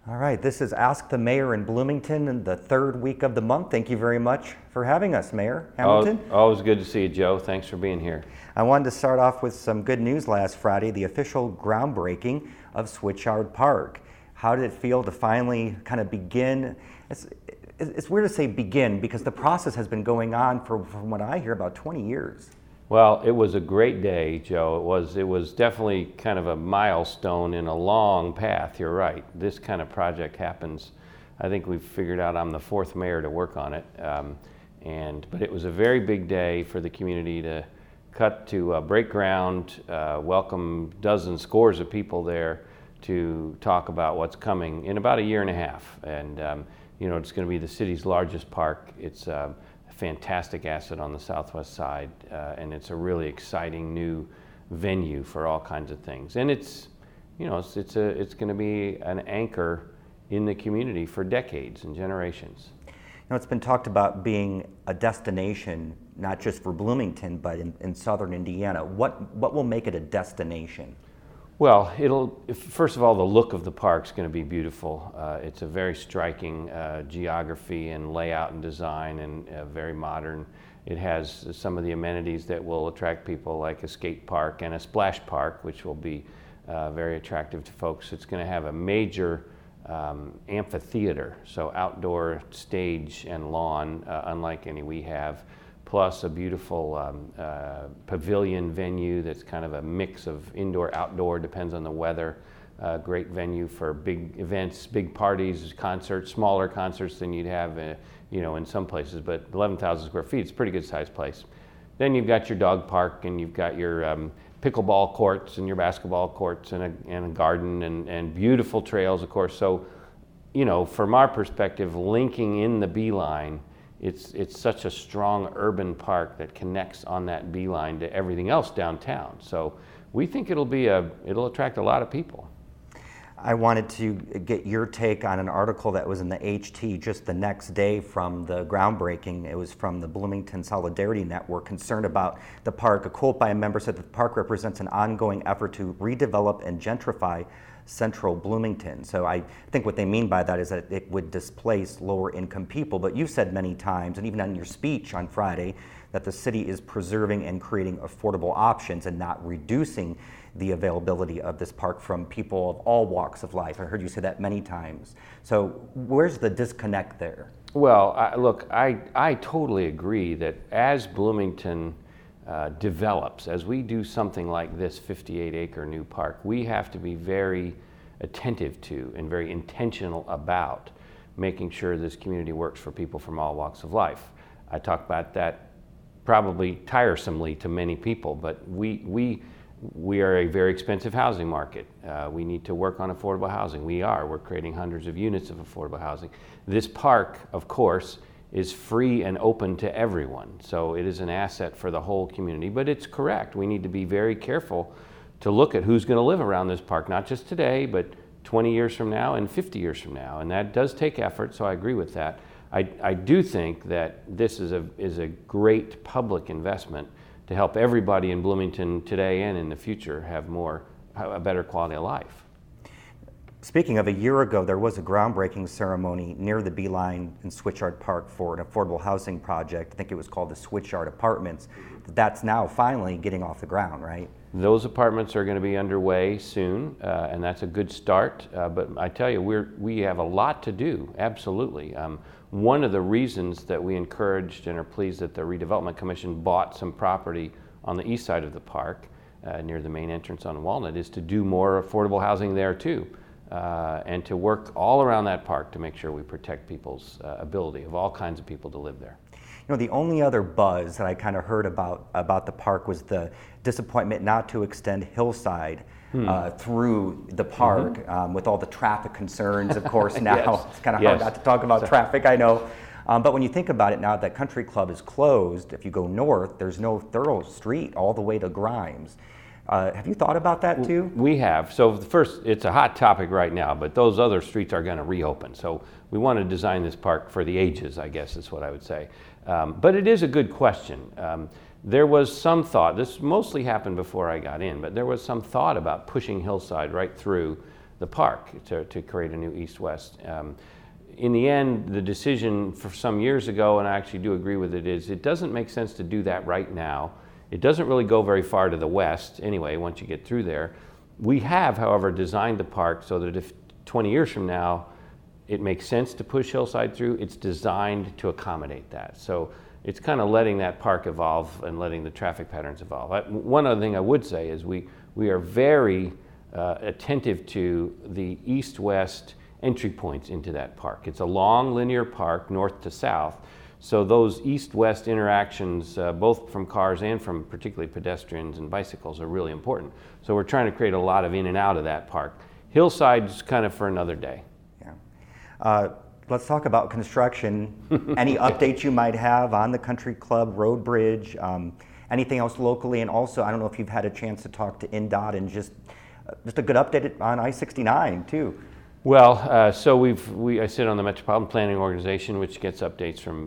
All right, this is Ask the Mayor in Bloomington in the third week of the month. Thank you very much for having us, Mayor Hamilton. Always good to see you, Joe. Thanks for being here. I wanted to start off with some good news last Friday, the official groundbreaking of Switchyard Park. How did it feel to finally kind of begin? It's weird to say begin because the process has been going on from what I hear, about 20 years. Well, it was a great day, Joe. It was definitely kind of a milestone in a long path. You're right. This kind of project happens. I think we've figured out I'm the fourth mayor to work on it. But it was a very big day for the community to break ground, welcome dozens, scores of people there to talk about what's coming in about a year and a half. And it's going to be the city's largest park. It's a fantastic asset on the southwest side, and it's a really exciting new venue for all kinds of things. And it's going to be an anchor in the community for decades and generations. It's been talked about being a destination, not just for Bloomington, but in southern Indiana. What will make it a destination? Well, first of all, the look of the park's going to be beautiful. It's a very striking geography and layout and design, and very modern. It has some of the amenities that will attract people, like a skate park and a splash park, which will be very attractive to folks. It's going to have a major amphitheater, so outdoor stage and lawn, unlike any we have, plus a beautiful pavilion venue that's kind of a mix of indoor, outdoor, depends on the weather. Great venue for big events, big parties, concerts, smaller concerts than you'd have in some places, but 11,000 square feet, it's a pretty good sized place. Then you've got your dog park, and you've got your pickleball courts and your basketball courts and a garden and beautiful trails, of course. So, from our perspective, linking in the Beeline, it's such a strong urban park that connects on that Beeline to everything else downtown. So we think it'll attract a lot of people. I wanted to get your take on an article that was in the HT just the next day from the groundbreaking. It was from the Bloomington Solidarity Network, concerned about the park. A quote by a member said that the park represents an ongoing effort to redevelop and gentrify central Bloomington. So I think what they mean by that is that it would displace lower income people. But you said many times, and even on your speech on Friday, that the city is preserving and creating affordable options and not reducing the availability of this park from people of all walks of life. I heard you say that many times. So where's the disconnect there? Well, I totally agree that as Bloomington develops, as we do something like this 58-acre new park, we have to be very attentive to and very intentional about making sure this community works for people from all walks of life. I talk about that probably tiresomely to many people, but we are a very expensive housing market. We need to work on affordable housing. We're creating hundreds of units of affordable housing. This park, of course, is free and open to everyone. So it is an asset for the whole community, but it's correct. We need to be very careful to look at who's going to live around this park, not just today, but 20 years from now and 50 years from now. And that does take effort, so I agree with that. I do think that this is a great public investment to help everybody in Bloomington today and in the future have a better quality of life. Speaking of, a year ago, there was a groundbreaking ceremony near the Beeline in Switchyard Park for an affordable housing project. I think it was called the Switchyard Apartments. That's now finally getting off the ground, right? Those apartments are going to be underway soon, and that's a good start. But I tell you, we have a lot to do, absolutely. One of the reasons that we encouraged and are pleased that the Redevelopment Commission bought some property on the east side of the park, near the main entrance on Walnut, is to do more affordable housing there too. And to work all around that park to make sure we protect people's ability of all kinds of people to live there. The only other buzz that I kind of heard about the park was the disappointment not to extend Hillside through the park, with all the traffic concerns, of course, now. Yes. It's kind of hard not to talk about traffic, I know. But when you think about it now, that Country Club is closed. If you go north, there's no thorough street all the way to Grimes. Have you thought about that too? We have. So first, it's a hot topic right now, but those other streets are going to reopen. So we want to design this park for the ages, I guess is what I would say. But it is a good question. There was some thought, this mostly happened before I got in, but there was some thought about pushing Hillside right through the park to create a new east-west. In the end, the decision for some years ago, and I actually do agree with it, is it doesn't make sense to do that right now. It doesn't really go very far to the west anyway, once you get through there. We have, however, designed the park so that if 20 years from now it makes sense to push Hillside through, it's designed to accommodate that. So it's kind of letting that park evolve and letting the traffic patterns evolve. One other thing I would say is we are very attentive to the east-west entry points into that park. It's a long linear park, north to south, so those east-west interactions, both from cars and from particularly pedestrians and bicycles, are really important. So we're trying to create a lot of in and out of that park. Hillside's kind of for another day. Yeah. Let's talk about construction. Any updates you might have on the Country Club Road Bridge? Anything else locally? And also, I don't know if you've had a chance to talk to INDOT and just a good update on I-69 too. Well, so I sit on the Metropolitan Planning Organization, which gets updates from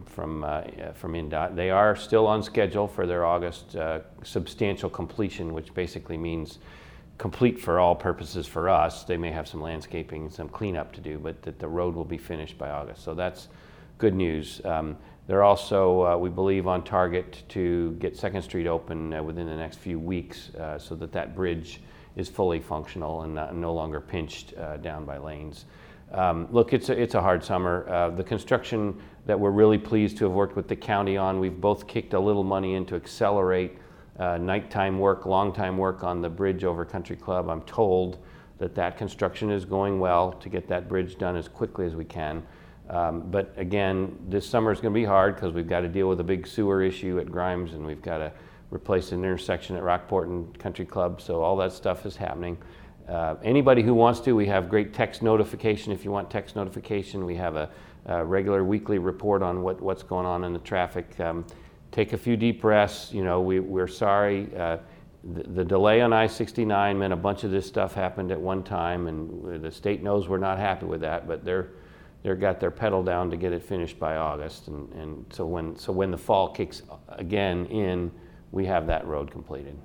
INDOT. They are still on schedule for their August substantial completion, which basically means complete for all purposes for us. They may have some landscaping and some cleanup to do, but that the road will be finished by August. So that's good news. They're also, we believe, on target to get 2nd Street open within the next few weeks, so that bridge is fully functional and no longer pinched down by lanes. Look, it's a hard summer. The construction that we're really pleased to have worked with the county on, we've both kicked a little money in to accelerate nighttime work, long time work on the bridge over Country Club. I'm told that construction is going well to get that bridge done as quickly as we can. But again, this summer is going to be hard because we've got to deal with a big sewer issue at Grimes, and we've got to replace an intersection at Rockport and Country Club, so all that stuff is happening. Anybody who wants to, we have great text notification. If you want text notification, we have a regular weekly report on what's going on in the traffic. Take a few deep breaths. You know, we're sorry. The delay on I-69 meant a bunch of this stuff happened at one time, and the state knows we're not happy with that, but they've got their pedal down to get it finished by August, and so when the fall kicks again in, we have that road completed.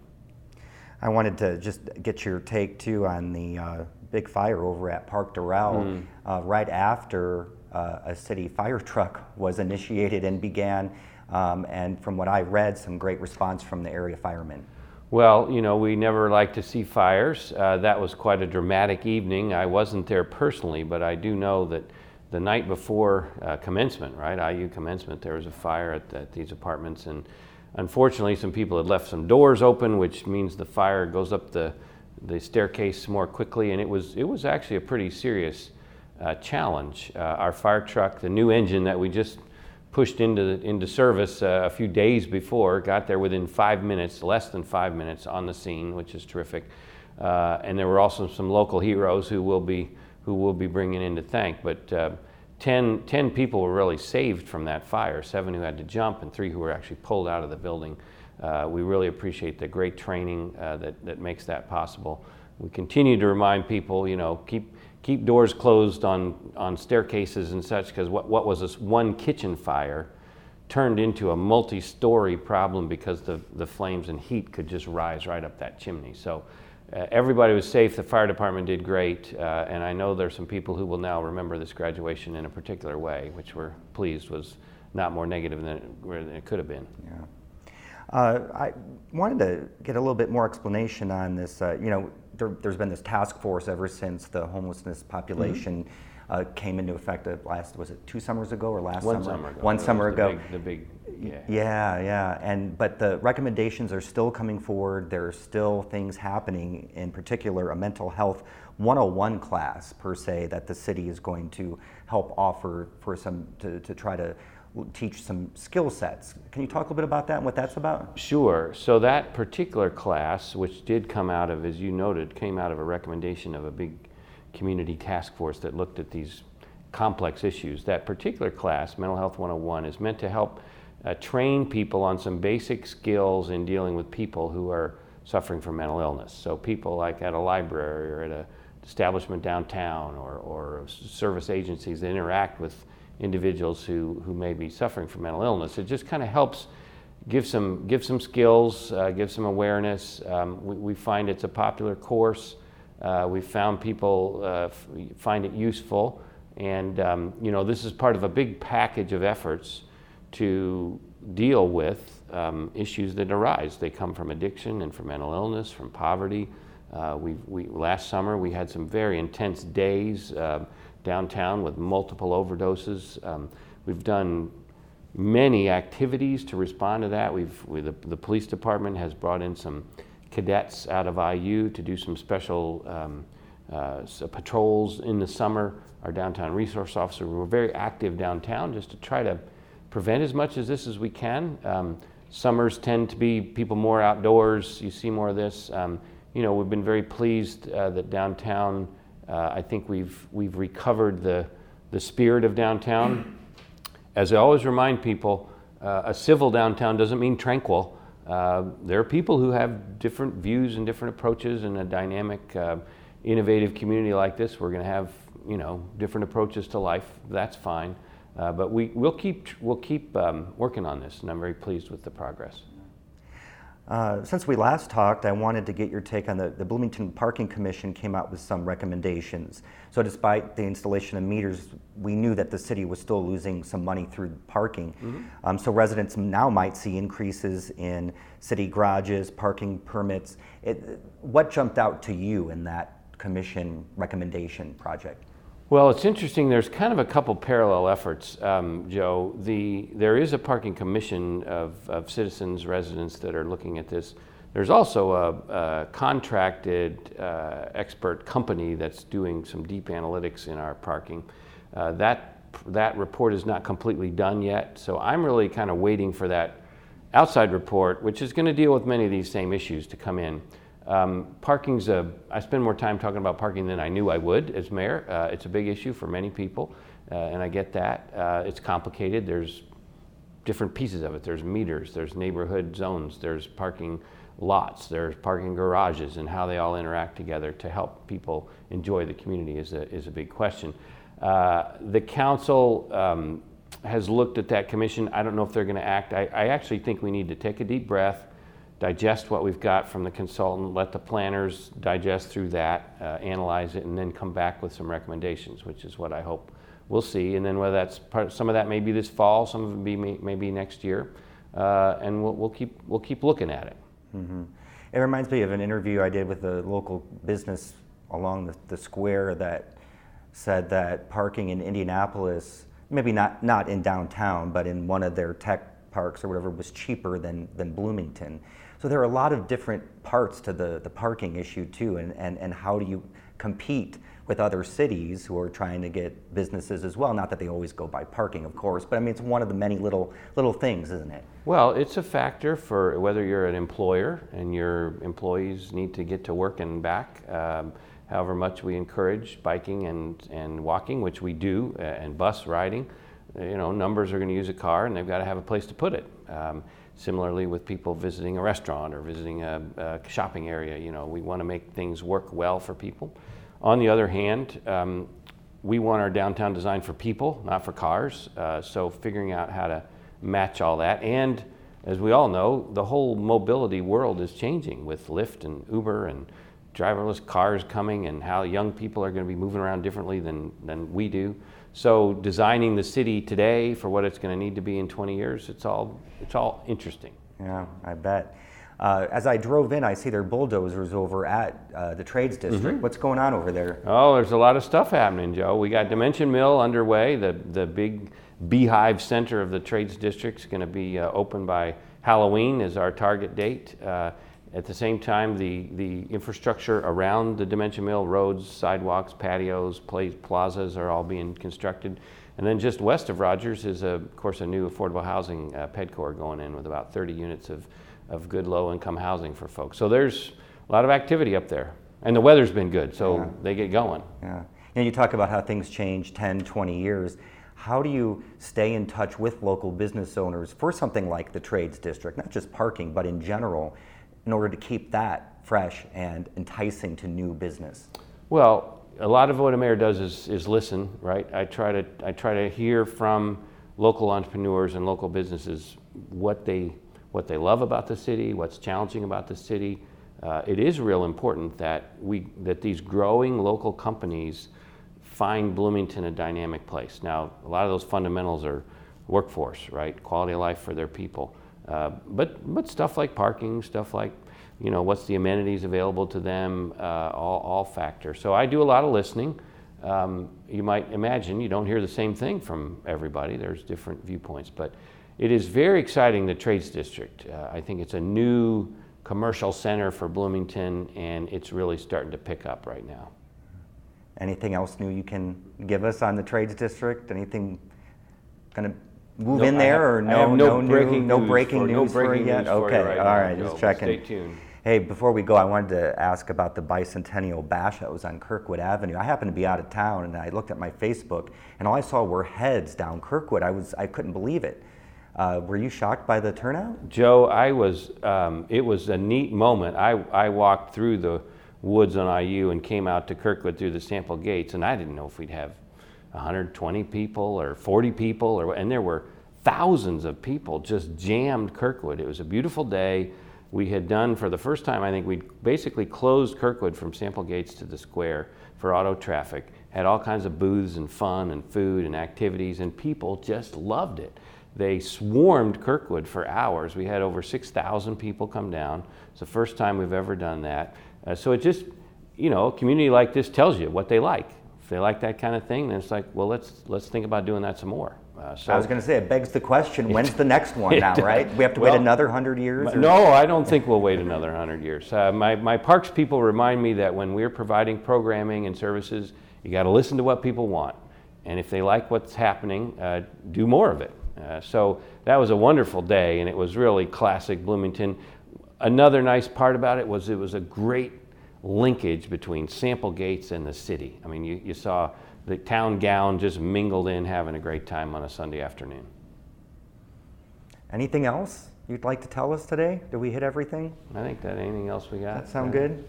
I wanted to just get your take too on the big fire over at Park Doral right after a city fire truck was initiated and began, and from what I read, some great response from the area firemen. Well, you know, we never like to see fires. That was quite a dramatic evening. I wasn't there personally, but I do know that the night before commencement, right, IU commencement, there was a fire at these apartments, and unfortunately some people had left some doors open, which means the fire goes up the staircase more quickly, and it was actually a pretty serious challenge. Our fire truck, the new engine that we just pushed into service a few days before, got there within 5 minutes, less than 5 minutes on the scene, which is terrific. And there were also some local heroes who will be bringing in to thank. But 10 people were really saved from that fire, 7 who had to jump and 3 who were actually pulled out of the building. We really appreciate the great training that makes that possible. We continue to remind people, you know, keep doors closed on staircases and such, because what was this one kitchen fire turned into a multi-story problem because the flames and heat could just rise right up that chimney. So everybody was safe. The fire department did great, and I know there's some people who will now remember this graduation in a particular way, which we're pleased was not more negative than it could have been. Yeah. I wanted to get a little bit more explanation on this. You know, there's been this task force ever since the homelessness population came into effect. Was it 2 summers ago or last summer? One summer ago. The big. Yeah. But the recommendations are still coming forward. There are still things happening, in particular a mental health 101 class per se that the city is going to help offer for to try to teach some skill sets. Can you talk a little bit about that and what that's about? Sure. So that particular class, which did come out of, as you noted, came out of a recommendation of a big community task force that looked at these complex issues. That particular class, Mental Health 101, is meant to help train people on some basic skills in dealing with people who are suffering from mental illness. So people like at a library or at an establishment downtown or service agencies that interact with individuals who may be suffering from mental illness. It just kind of helps give some skills, give some awareness. We find it's a popular course. We found people find it useful, and this is part of a big package of efforts to deal with issues that arise. They come from addiction and from mental illness, from poverty. Last summer we had some very intense days downtown with multiple overdoses. We've done many activities to respond to that. The police department has brought in some cadets out of IU to do some special patrols in the summer. Our downtown resource officer, we're very active downtown just to try to prevent as much of this as we can. Summers tend to be people more outdoors. You see more of this. We've been very pleased that downtown, I think we've recovered the spirit of downtown. As I always remind people, a civil downtown doesn't mean tranquil. There are people who have different views and different approaches. In a dynamic, innovative community like this, we're going to have different approaches to life. That's fine, but we'll keep working on this, and I'm very pleased with the progress. Since we last talked, I wanted to get your take on the Bloomington Parking Commission came out with some recommendations. So despite the installation of meters, we knew that the city was still losing some money through parking. Mm-hmm. So residents now might see increases in city garages, parking permits. What jumped out to you in that commission recommendation project? Well, it's interesting. There's kind of a couple parallel efforts, Joe. There is a parking commission of citizens, residents that are looking at this. There's also a contracted expert company that's doing some deep analytics in our parking. That report is not completely done yet, so I'm really kind of waiting for that outside report, which is going to deal with many of these same issues, to come in. I spend more time talking about parking than I knew I would as mayor. It's a big issue for many people, and I get that. It's complicated. There's different pieces of it. There's meters, there's neighborhood zones, there's parking lots, there's parking garages, and how they all interact together to help people enjoy the community is a big question. The council has looked at that commission. I don't know if they're going to act. I actually think we need to take a deep breath, digest what we've got from the consultant, let the planners digest through that, analyze it, and then come back with some recommendations, which is what I hope we'll see. And then whether that's some of that may be this fall, some of it may be next year, and we'll keep looking at it. Mm-hmm. It reminds me of an interview I did with a local business along the square that said that parking in Indianapolis, maybe not in downtown, but in one of their tech parks or whatever, was cheaper than Bloomington. So there are a lot of different parts to the parking issue too, and how do you compete with other cities who are trying to get businesses as well? Not that they always go by parking, of course, but I mean, it's one of the many little things, isn't it? Well, it's a factor for whether you're an employer and your employees need to get to work and back. However much we encourage biking and walking, which we do, and bus riding, numbers are going to use a car and they've got to have a place to put it. Similarly with people visiting a restaurant or visiting a shopping area, we want to make things work well for people. On the other hand, we want our downtown designed for people, not for cars. So figuring out how to match all that. And as we all know, the whole mobility world is changing with Lyft and Uber and driverless cars coming, and how young people are going to be moving around differently than we do. So designing the city today for what it's going to need to be in 20 years, it's all interesting. Yeah, I bet. As I drove in, I see their bulldozers over at the Trades District. Mm-hmm. What's going on over there? Oh, there's a lot of stuff happening, Joe. We got Dimension Mill underway. The big beehive center of the Trades District is going to be open by Halloween is our target date. At the same time, the infrastructure around the Dimension Mill, roads, sidewalks, patios, plazas are all being constructed. And then just west of Rogers is, of course, a new affordable housing PEDCOR going in with about 30 units of good low-income housing for folks. So there's a lot of activity up there. And the weather's been good, so they get going. Yeah. And you talk about how things change 10, 20 years. How do you stay in touch with local business owners for something like the Trades District, not just parking, but in general, in order to keep that fresh and enticing to new business? Well, a lot of what a mayor does is listen, right? I try to hear from local entrepreneurs and local businesses what they love about the city, what's challenging about the city, it is real important that these growing local companies find Bloomington a dynamic place. Now, a lot of those fundamentals are workforce, right? Quality of life for their people. But stuff like parking, stuff like, what's the amenities available to them, all factor. So I do a lot of listening. You might imagine you don't hear the same thing from everybody. There's different viewpoints, but it is very exciting, the Trades District. I think it's a new commercial center for Bloomington, and it's really starting to pick up right now. Anything else new you can give us on the Trades District? Anything going to move in there, or no breaking news for you yet? Okay, right all right, just checking. Stay tuned. Hey, before we go, I wanted to ask about the Bicentennial Bash that was on Kirkwood Avenue. I happened to be out of town, and I looked at my Facebook, and all I saw were heads down Kirkwood. I couldn't believe it. Were you shocked by the turnout? Joe, I was. It was a neat moment. I walked through the woods on IU and came out to Kirkwood through the Sample Gates, and I didn't know if we'd have 120 people or 40 people, and there were thousands of people just jammed Kirkwood. It was a beautiful day. We had done, for the first time, I think we basically closed Kirkwood from Sample Gates to the square for auto traffic, had all kinds of booths and fun and food and activities, and people just loved it. They swarmed Kirkwood for hours. We had over 6,000 people come down. It's the first time we've ever done that. So it just, a community like this tells you what they like. If they like that kind of thing, then it's like, well, let's think about doing that some more. I was going to say, it begs the question, when's the next one now, right? We have to wait another 100 years? No, I don't think we'll wait another 100 years. My parks people remind me that when we're providing programming and services, you got to listen to what people want. And if they like what's happening, do more of it. So that was a wonderful day, and it was really classic Bloomington. Another nice part about it was a great linkage between Sample Gates and the city. I mean, you saw the town gown just mingled in, having a great time on a Sunday afternoon. Anything else you'd like to tell us today? Did we hit everything? I think that anything else we got. That sound good?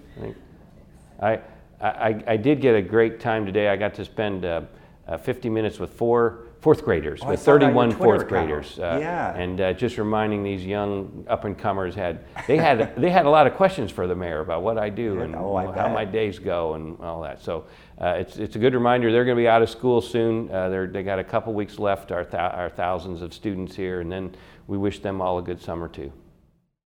I did get a great time today. I got to spend 50 minutes with fourth graders, with 31 fourth graders. And just reminding these young up-and-comers, they had a lot of questions for the mayor about what I do and how my days go and all that. So it's a good reminder. They're going to be out of school soon. They got a couple weeks left, our thousands of students here, and then we wish them all a good summer too.